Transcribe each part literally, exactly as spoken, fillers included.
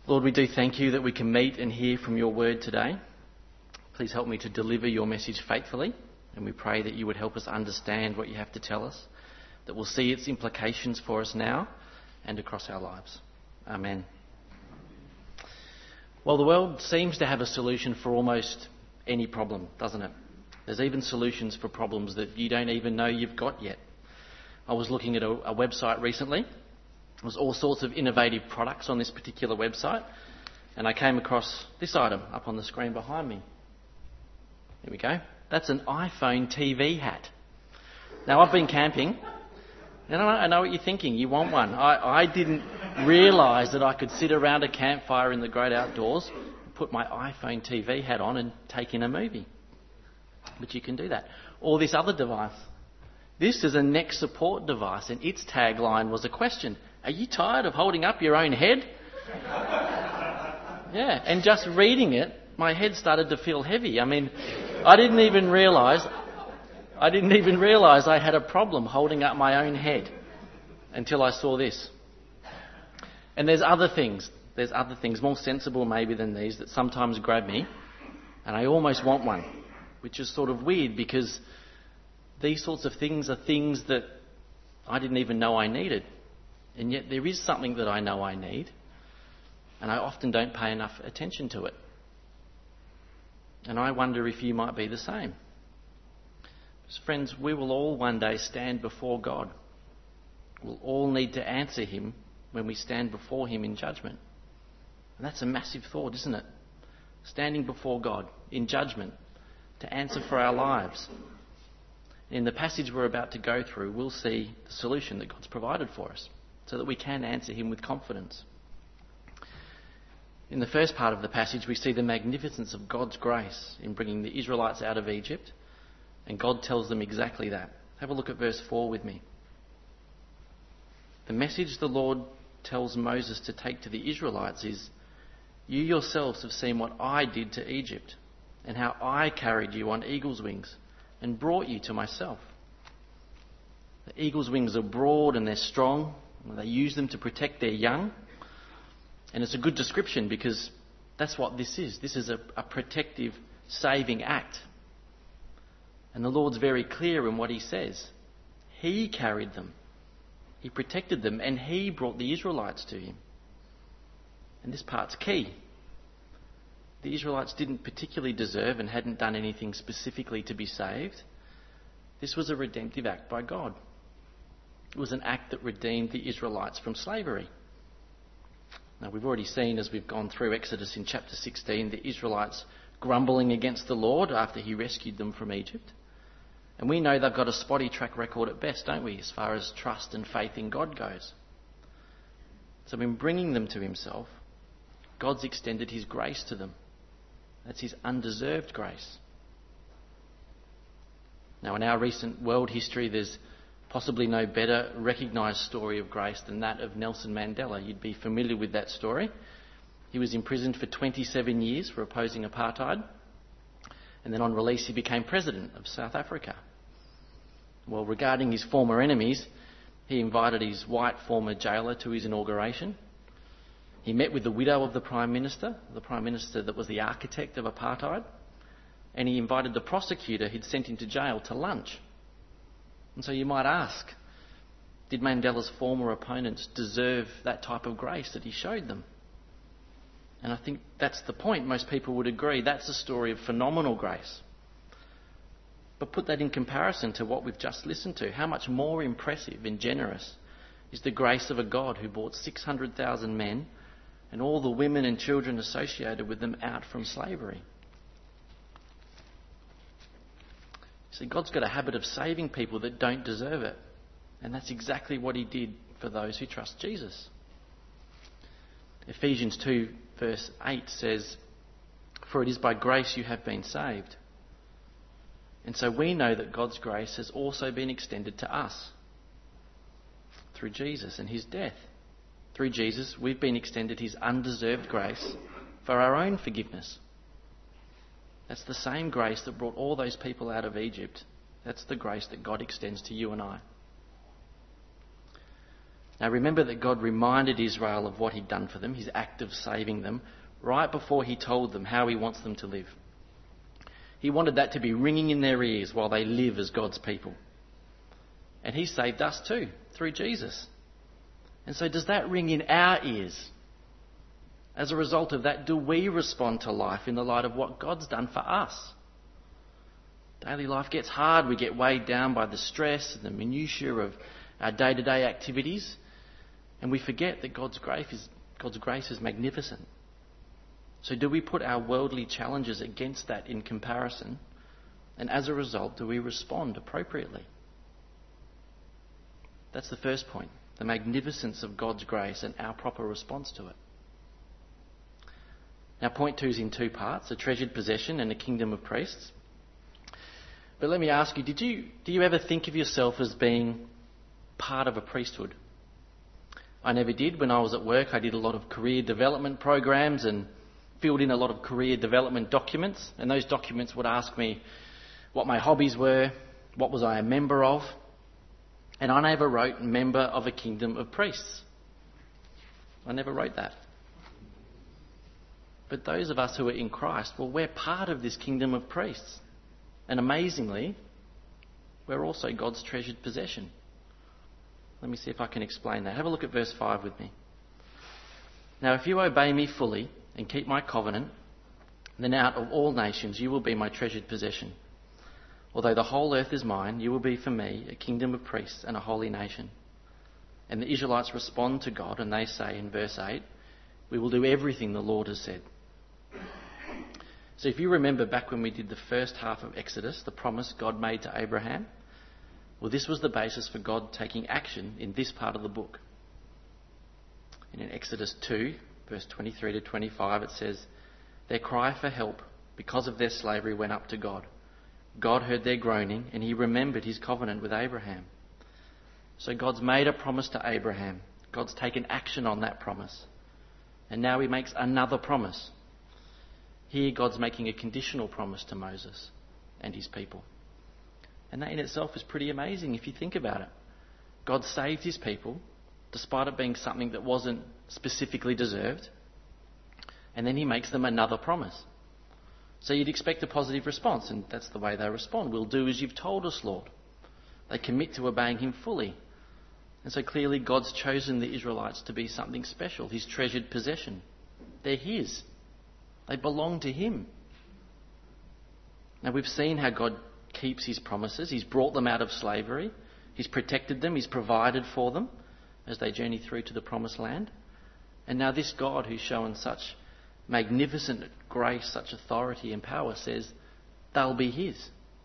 Lord, we do thank you that we can meet and hear from your word today. Please help me to deliver your message faithfully, and we pray that you would help us understand what you have to tell us, that we'll see its implications for us now and across our lives. Amen. Well, the world seems to have a solution for almost any problem, doesn't it? There's even solutions for problems that you don't even know you've got yet. I was looking at a, a website recently. There was all sorts of innovative products on this particular website, and I came across this item up on the screen behind me. There we go. That's an iPhone T V hat. Now, I've been camping, and I know what you're thinking. You want one. I, I didn't realise that I could sit around a campfire in the great outdoors, put my iPhone T V hat on and take in a movie. But you can do that. Or this other device. This is a neck support device, and its tagline was a question. Are you tired of holding up your own head? Yeah, and just reading it, my head started to feel heavy. I mean, I didn't even realise, I didn't even realise I had a problem holding up my own head until I saw this. And there's other things, there's other things more sensible maybe than these that sometimes grab me, and I almost want one, which is sort of weird because these sorts of things are things that I didn't even know I needed. And yet there is something that I know I need, and I often don't pay enough attention to it. And I wonder if you might be the same. Because friends, we will all one day stand before God. We'll all need to answer him when we stand before him in judgment. And that's a massive thought, isn't it? Standing before God in judgment to answer for our lives. In the passage we're about to go through, we'll see the solution that God's provided for us so that we can answer him with confidence. In the first part of the passage, we see the magnificence of God's grace in bringing the Israelites out of Egypt, and God tells them exactly that. Have a look at verse four with me. The message the Lord tells Moses to take to the Israelites is, "You yourselves have seen what I did to Egypt, and how I carried you on eagle's wings and brought you to myself." The eagle's wings are broad and they're strong. They use them to protect their young. And it's a good description because that's what this is. This is a, a protective, saving act. And the Lord's very clear in what he says. He carried them. He protected them, and he brought the Israelites to him. And this part's key. The Israelites didn't particularly deserve and hadn't done anything specifically to be saved. This was a redemptive act by God. It was an act that redeemed the Israelites from slavery. Now, we've already seen as we've gone through Exodus in chapter sixteen, the Israelites grumbling against the Lord after he rescued them from Egypt. And we know they've got a spotty track record at best, don't we, as far as trust and faith in God goes. So in bringing them to himself, God's extended his grace to them. That's his undeserved grace. Now, in our recent world history, there's possibly no better recognised story of grace than that of Nelson Mandela. You'd be familiar with that story. He was imprisoned for twenty-seven years for opposing apartheid, and then on release he became president of South Africa. Well, regarding his former enemies, he invited his white former jailer to his inauguration. He met with the widow of the Prime Minister, the Prime Minister that was the architect of apartheid, and he invited the prosecutor he'd sent into jail to lunch. And so you might ask, did Mandela's former opponents deserve that type of grace that he showed them? And I think that's the point. Most people would agree that's a story of phenomenal grace. But put that in comparison to what we've just listened to. How much more impressive and generous is the grace of a God who brought six hundred thousand men and all the women and children associated with them out from slavery? See, God's got a habit of saving people that don't deserve it. And that's exactly what he did for those who trust Jesus. Ephesians two verse eight says, "For it is by grace you have been saved." And so we know that God's grace has also been extended to us through Jesus and his death. Through Jesus, we've been extended his undeserved grace for our own forgiveness. That's the same grace that brought all those people out of Egypt. That's the grace that God extends to you and I. Now remember that God reminded Israel of what he'd done for them, his act of saving them, right before he told them how he wants them to live. He wanted that to be ringing in their ears while they live as God's people. And he saved us too, through Jesus. And so does that ring in our ears? As a result of that, do we respond to life in the light of what God's done for us? Daily life gets hard. We get weighed down by the stress and the minutiae of our day-to-day activities. And we forget that God's grace is, God's grace is magnificent. So do we put our worldly challenges against that in comparison? And as a result, do we respond appropriately? That's the first point. The magnificence of God's grace and our proper response to it. Now, point two is in two parts, a treasured possession and a kingdom of priests. But let me ask you, did you, do you ever think of yourself as being part of a priesthood? I never did. When I was at work, I did a lot of career development programs and filled in a lot of career development documents. And those documents would ask me what my hobbies were, what was I a member of. And I never wrote member of a kingdom of priests. I never wrote that. But those of us who are in Christ, well, we're part of this kingdom of priests. And amazingly, we're also God's treasured possession. Let me see if I can explain that. Have a look at verse five with me. Now, if you obey me fully and keep my covenant, then out of all nations you will be my treasured possession. Although the whole earth is mine, you will be for me a kingdom of priests and a holy nation. And the Israelites respond to God and they say in verse eight, we will do everything the Lord has said. So if you remember back when we did the first half of Exodus, the promise God made to Abraham, well, this was the basis for God taking action in this part of the book. And in Exodus two, verse twenty-three to twenty-five, it says, their cry for help because of their slavery went up to God. God heard their groaning and he remembered his covenant with Abraham. So God's made a promise to Abraham. God's taken action on that promise. And now he makes another promise. Here God's making a conditional promise to Moses and his people. And that in itself is pretty amazing if you think about it. God saved his people despite it being something that wasn't specifically deserved. And then he makes them another promise. So you'd expect a positive response, and that's the way they respond. We'll do as you've told us, Lord. They commit to obeying him fully. And so clearly God's chosen the Israelites to be something special, his treasured possession. They're his. They belong to him. Now we've seen how God keeps his promises. He's brought them out of slavery. He's protected them. He's provided for them as they journey through to the promised land. And now this God who's shown such magnificent grace, such authority and power says they'll be his.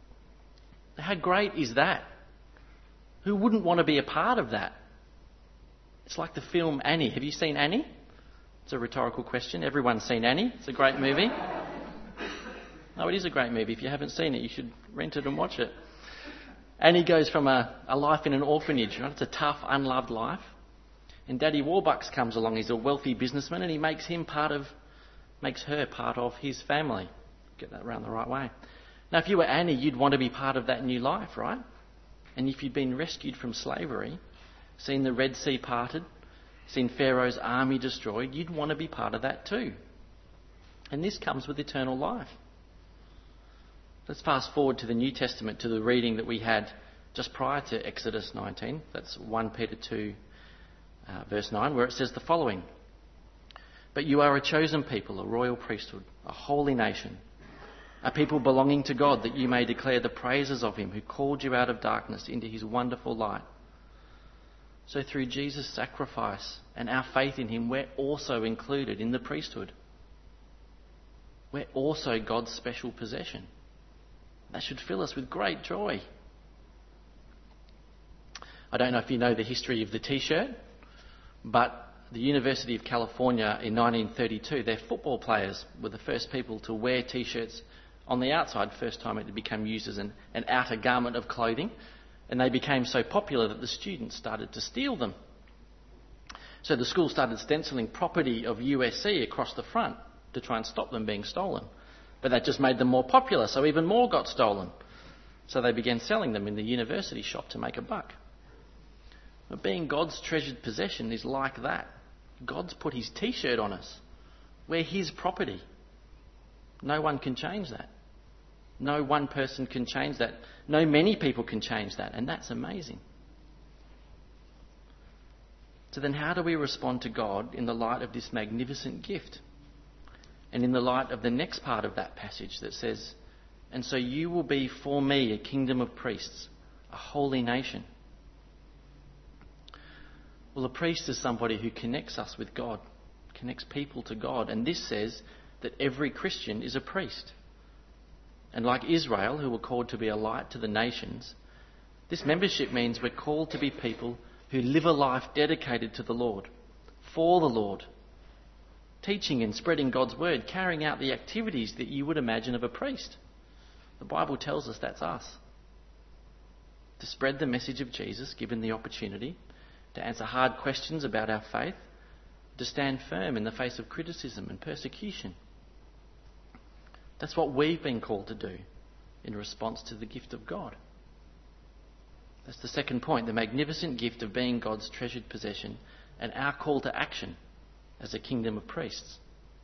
How great is that? Who wouldn't want to be a part of that? It's like the film Annie. Have you seen Annie? It's a rhetorical question. Everyone's seen Annie. It's a great movie. No, it is a great movie. If you haven't seen it, you should rent it and watch it. Annie goes from a, a life in an orphanage. Right? It's a tough, unloved life. And Daddy Warbucks comes along. He's a wealthy businessman and he makes him part of, makes her part of his family. Get that around the right way. Now, if you were Annie, you'd want to be part of that new life, right? And if you'd been rescued from slavery, seen the Red Sea parted, seen Pharaoh's army destroyed, you'd want to be part of that too. And this comes with eternal life. Let's fast forward to the New Testament, to the reading that we had just prior to Exodus nineteen. That's First Peter two, uh, verse nine, where it says the following. But you are a chosen people, a royal priesthood, a holy nation, a people belonging to God, that you may declare the praises of him who called you out of darkness into his wonderful light. So through Jesus' sacrifice and our faith in him, we're also included in the priesthood. We're also God's special possession. That should fill us with great joy. I don't know if you know the history of the T-shirt, but the University of California in nineteen thirty-two, their football players were the first people to wear T-shirts on the outside, first time it had become used as an, an outer garment of clothing. And they became so popular that the students started to steal them. So the school started stenciling property of U S C across the front to try and stop them being stolen. But that just made them more popular, so even more got stolen. So they began selling them in the university shop to make a buck. But being God's treasured possession is like that. God's put his t-shirt on us. We're his property. No one can change that. No one person can change that. No many people can change that. And that's amazing. So then how do we respond to God in the light of this magnificent gift? And in the light of the next part of that passage that says, "And so you will be for me a kingdom of priests, a holy nation." Well, a priest is somebody who connects us with God, connects people to God. And this says that every Christian is a priest. And like Israel, who were called to be a light to the nations, this membership means we're called to be people who live a life dedicated to the Lord, for the Lord, teaching and spreading God's word, carrying out the activities that you would imagine of a priest. The Bible tells us that's us. To spread the message of Jesus, given the opportunity, to answer hard questions about our faith, to stand firm in the face of criticism and persecution. That's what we've been called to do in response to the gift of God. That's the second point, the magnificent gift of being God's treasured possession and our call to action as a kingdom of priests.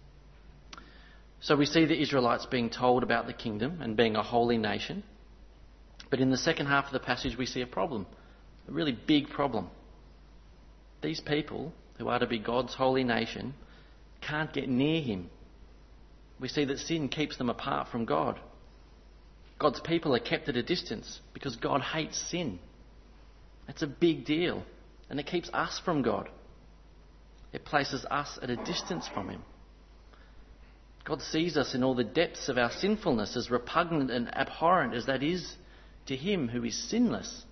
So we see the Israelites being told about the kingdom and being a holy nation. But in the second half of the passage we see a problem, a really big problem. These people, who are to be God's holy nation, can't get near him. We see that sin keeps them apart from God. God's people are kept at a distance because God hates sin. That's a big deal, and it keeps us from God. It places us at a distance from him. God sees us in all the depths of our sinfulness, as repugnant and abhorrent as that is to him who is sinless.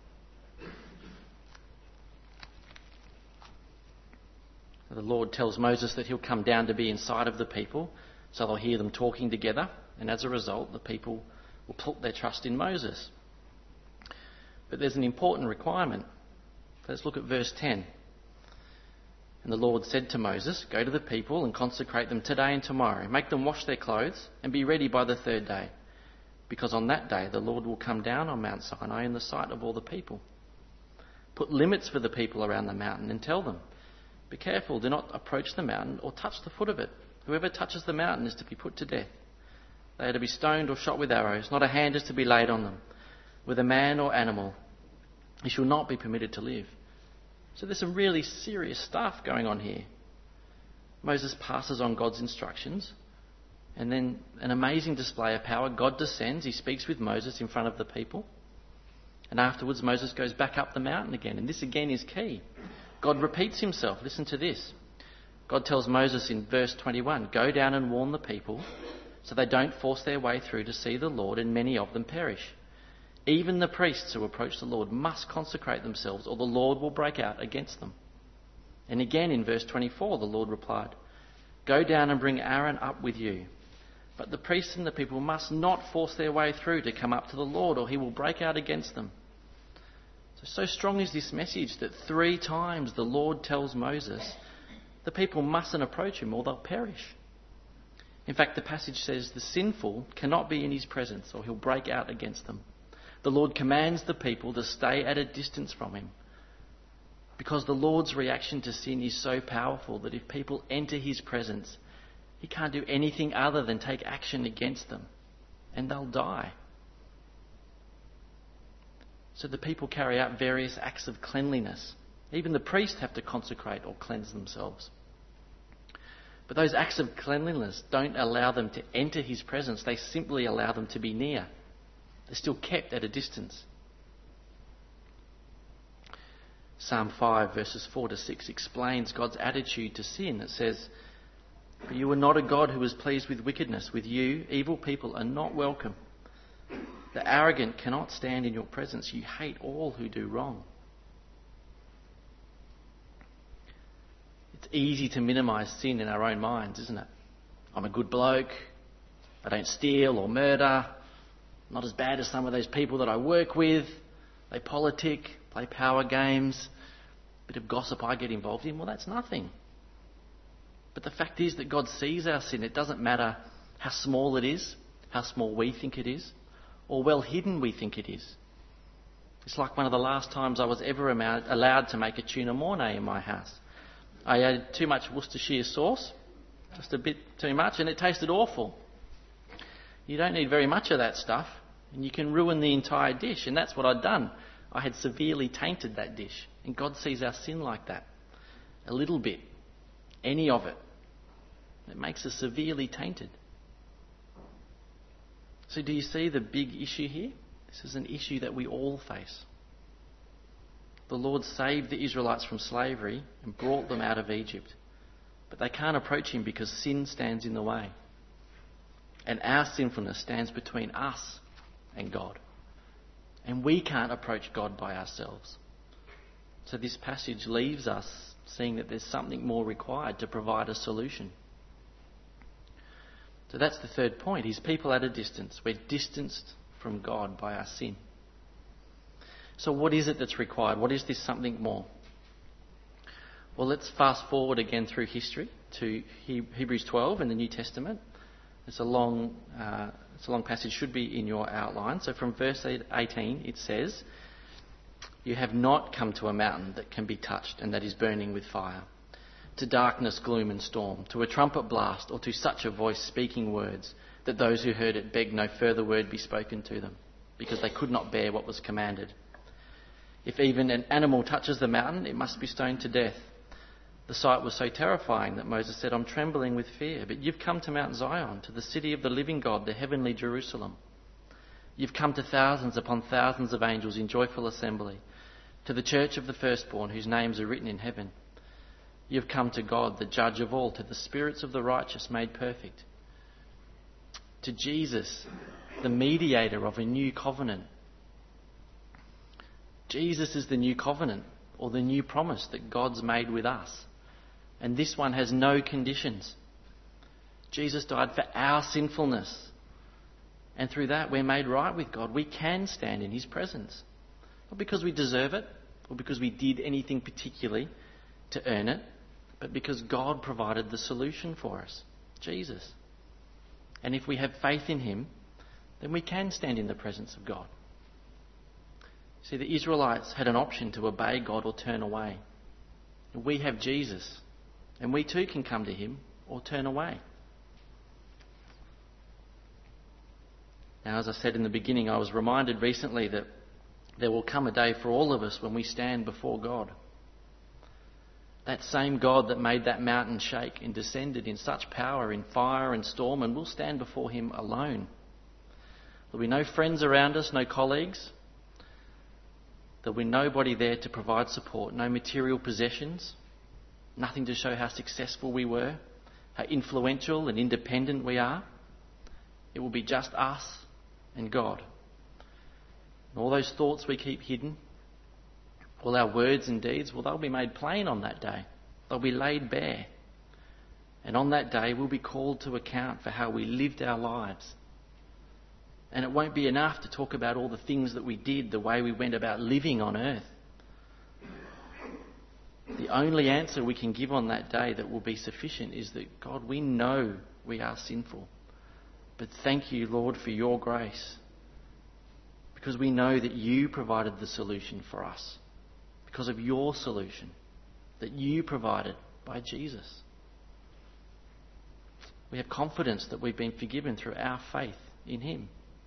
The Lord tells Moses that he'll come down to be inside of the people, so they'll hear them talking together, and as a result the people will put their trust in Moses. But there's an important requirement. Let's look at verse ten. "And the Lord said to Moses, 'Go to the people and consecrate them today and tomorrow. Make them wash their clothes and be ready by the third day, because on that day the Lord will come down on Mount Sinai in the sight of all the people. Put limits for the people around the mountain and tell them, be careful, do not approach the mountain or touch the foot of it. Whoever touches the mountain is to be put to death. They are to be stoned or shot with arrows. Not a hand is to be laid on them. With a man or animal, he shall not be permitted to live.'" So there's some really serious stuff going on here. Moses passes on God's instructions, and then an amazing display of power. God descends, he speaks with Moses in front of the people, and afterwards Moses goes back up the mountain again. And this again is key. God repeats himself. Listen to this. God tells Moses in verse twenty-one, "Go down and warn the people so they don't force their way through to see the Lord, and many of them perish. Even the priests who approach the Lord must consecrate themselves, or the Lord will break out against them." And again in verse twenty-four, the Lord replied, "Go down and bring Aaron up with you. But the priests and the people must not force their way through to come up to the Lord, or he will break out against them." So, so strong is this message that three times the Lord tells Moses the people mustn't approach him or they'll perish. In fact, the passage says the sinful cannot be in his presence or he'll break out against them. The Lord commands the people to stay at a distance from him, because the Lord's reaction to sin is so powerful that if people enter his presence, he can't do anything other than take action against them, and they'll die. So the people carry out various acts of cleanliness. Even the priests have to consecrate or cleanse themselves. But those acts of cleanliness don't allow them to enter his presence. They simply allow them to be near. They're still kept at a distance. Psalm five verses four to six explains God's attitude to sin. It says, "For you are not a God who is pleased with wickedness. With you, evil people are not welcome. The arrogant cannot stand in your presence. You hate all who do wrong." It's easy to minimise sin in our own minds, isn't it? I'm a good bloke. I don't steal or murder. Not as bad as some of those people that I work with. They politic, play power games, bit of gossip I get involved in. Well, that's nothing. But the fact is that God sees our sin. It doesn't matter how small it is, how small we think it is, or well hidden we think it is. It's like one of the last times I was ever allowed to make a tuna mornay in my house. I added too much Worcestershire sauce, just a bit too much, and it tasted awful. You don't need very much of that stuff, and you can ruin the entire dish, and that's what I'd done. I had severely tainted that dish, and God sees our sin like that. A little bit, any of it, it makes us severely tainted. So do you see the big issue here? This is an issue that we all face. The Lord saved the Israelites from slavery and brought them out of Egypt. But they can't approach him because sin stands in the way. And our sinfulness stands between us and God. And we can't approach God by ourselves. So this passage leaves us seeing that there's something more required to provide a solution. So that's the third point. His people at a distance. We're distanced from God by our sin. So what is it that's required? What is this something more? Well, let's fast forward again through history to Hebrews twelve in the New Testament. It's a long, uh, it's a long passage, should be in your outline. So from verse eighteen it says, "You have not come to a mountain that can be touched and that is burning with fire, to darkness, gloom and storm, to a trumpet blast or to such a voice speaking words that those who heard it begged no further word be spoken to them, because they could not bear what was commanded. If even an animal touches the mountain, it must be stoned to death." The sight was so terrifying that Moses said, "I'm trembling with fear. But you've come to Mount Zion, to the city of the living God, the heavenly Jerusalem. You've come to thousands upon thousands of angels in joyful assembly, to the church of the firstborn whose names are written in heaven. You've come to God, the judge of all, to the spirits of the righteous made perfect, to Jesus, the mediator of a new covenant." Jesus is the new covenant, or the new promise that God's made with us. And this one has no conditions. Jesus died for our sinfulness. And through that we're made right with God. We can stand in his presence. Not because we deserve it, or because we did anything particularly to earn it, but because God provided the solution for us, Jesus. And if we have faith in him, then we can stand in the presence of God. See, the Israelites had an option to obey God or turn away. We have Jesus, and we too can come to him or turn away. Now, as I said in the beginning, I was reminded recently that there will come a day for all of us when we stand before God. That same God that made that mountain shake and descended in such power in fire and storm, and we'll stand before him alone. There'll be no friends around us, no colleagues. There'll be nobody there to provide support, no material possessions, nothing to show how successful we were, how influential and independent we are. It will be just us and God. And all those thoughts we keep hidden, all our words and deeds, well, they'll be made plain on that day. They'll be laid bare. And on that day, we'll be called to account for how we lived our lives. And it won't be enough to talk about all the things that we did, the way we went about living on earth. The only answer we can give on that day that will be sufficient is that, God, we know we are sinful. But thank you, Lord, for your grace. Because we know that you provided the solution for us. Because of your solution that you provided by Jesus. We have confidence that we've been forgiven through our faith in him.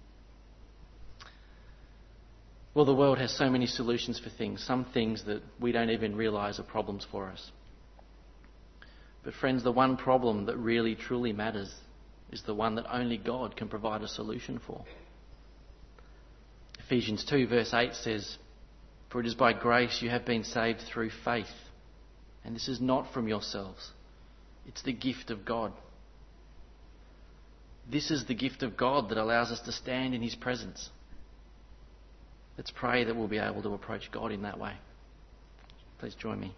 Well, the world has so many solutions for things, some things that we don't even realise are problems for us. But friends, the one problem that really truly matters is the one that only God can provide a solution for. Ephesians two verse eight says, "For it is by grace you have been saved through faith, and this is not from yourselves. It's the gift of God." This is the gift of God that allows us to stand in his presence. Let's pray that we'll be able to approach God in that way. Please join me.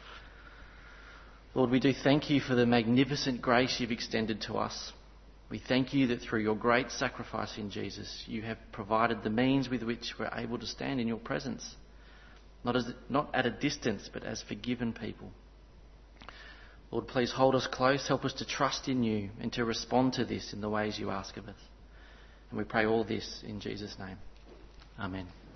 Lord, we do thank you for the magnificent grace you've extended to us. We thank you that through your great sacrifice in Jesus, you have provided the means with which we're able to stand in your presence. Not as not at a distance, but as forgiven people. Lord, please hold us close. Help us to trust in you and to respond to this in the ways you ask of us. And we pray all this in Jesus' name. Amen.